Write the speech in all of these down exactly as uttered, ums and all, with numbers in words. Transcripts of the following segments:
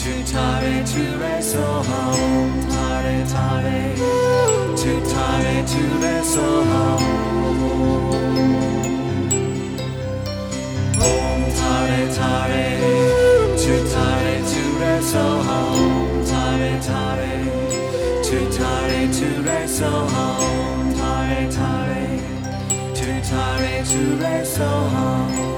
tu tare tu re so home, tare tare, tu tare tu re so home. Om tare tare, tu tare tu re so home, tare tare, tu tare tu re so home, tare tare, tu tare tu re so home.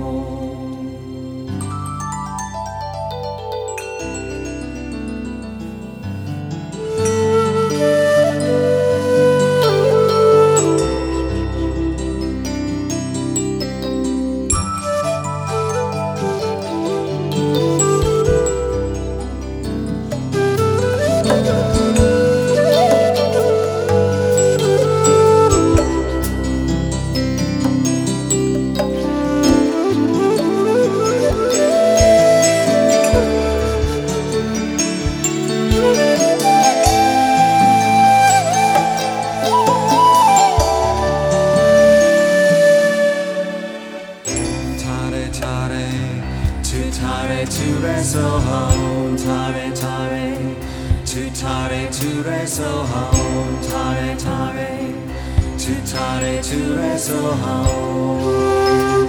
Tare tu re so home, tare tare, tu tare tu re so home, tare tare, tu tare tu re so home.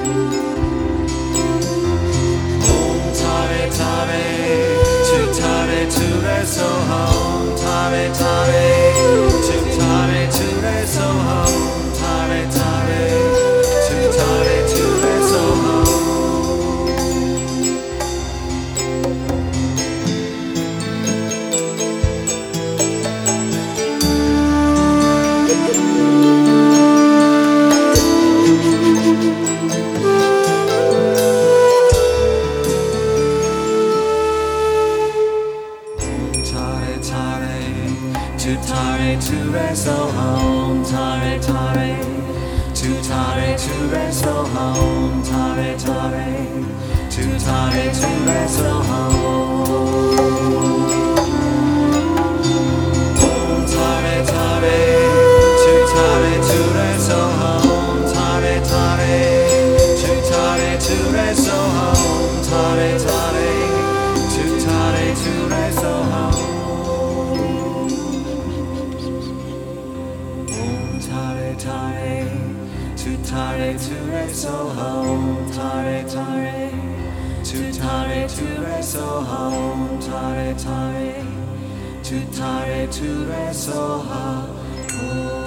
Om tare tare, tu tare tu re so home, tare tare, tu tare tu re so home, tare tare, tu tare tu re so home. Tu tare tu re so home, tare tare, tu tare tu re so home, tare tare, tu tare tu re so home. Om tare tare, tu tare tu re so home, tare tare, tu tare tu re so home, tare tare, tu tare tu re so home. Tare tare, tu tare tu re so home, tare tare, tu tare tu re so home, tare tare, tu tare tu re so home.